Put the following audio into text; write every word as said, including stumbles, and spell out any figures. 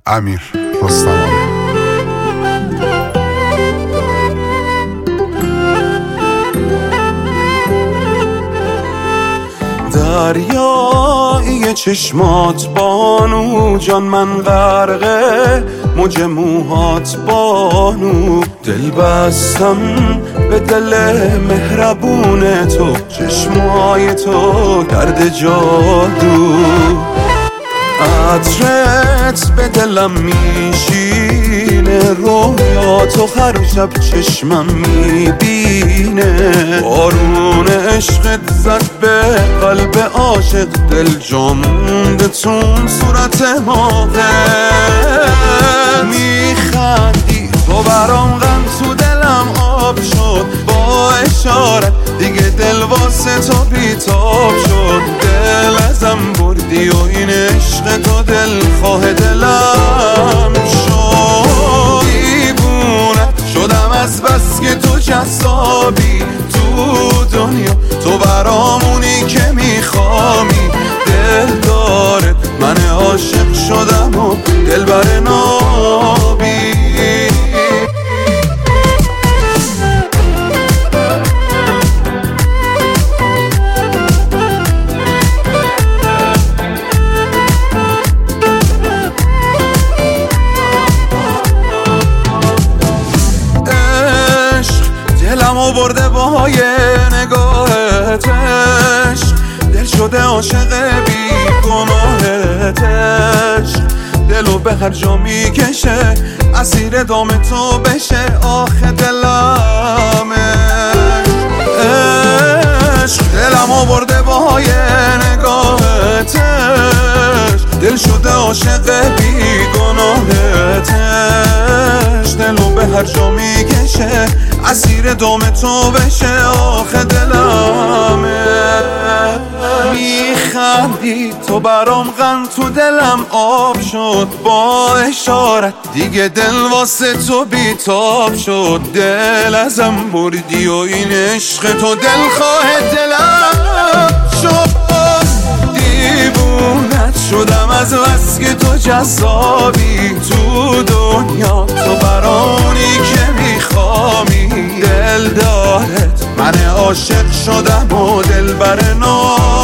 امیر رستمانی. دریای چشمات بانو جان، من غرقه موج موهات بانو، دل بستم به دل مهربون تو، چشمای تو کرده جادو، عطرت به دلم میشینه، رویاتو هر شب چشمم میبینه، بارون عشقت زد به قلب عاشق، دل جا مونده تون صورت ماهت، میخندی تو برام غم تو دلم آب شد، با اشارت دیگه دل واسه تو بیتاب شد، دل ازم بردی و این عشق تو دل خواه دلم شد، دیوونت شدم از بس که تو جذابی تو دنیا، تو برامونی که میخوامی، دل دارت من عاشق شدم و دل بر نابی. دلمو برده با یه نگاهت، عشق دل شده عاشق بی گناهت، دلو به هر جا میکشه اسیر دام تو بشه، آخه دلم عشق دلمو برده با یه نگاهت، دل شده عاشق بی گناهت، دلو به هر جا میکشه اسیر دام تو بشه، آخه دلمه، میخندی تو برام غم تو دلم آب شد، با اشارت دیگه دل واسه تو بیتاب شد، دل ازم بردی و این عشق تو دل خواه دلم شد، دیوونت شدم از بس که تو جذابی تو دنیا، تو برانی که میخوامی، دل دارت من عاشق شدم و دل بر نام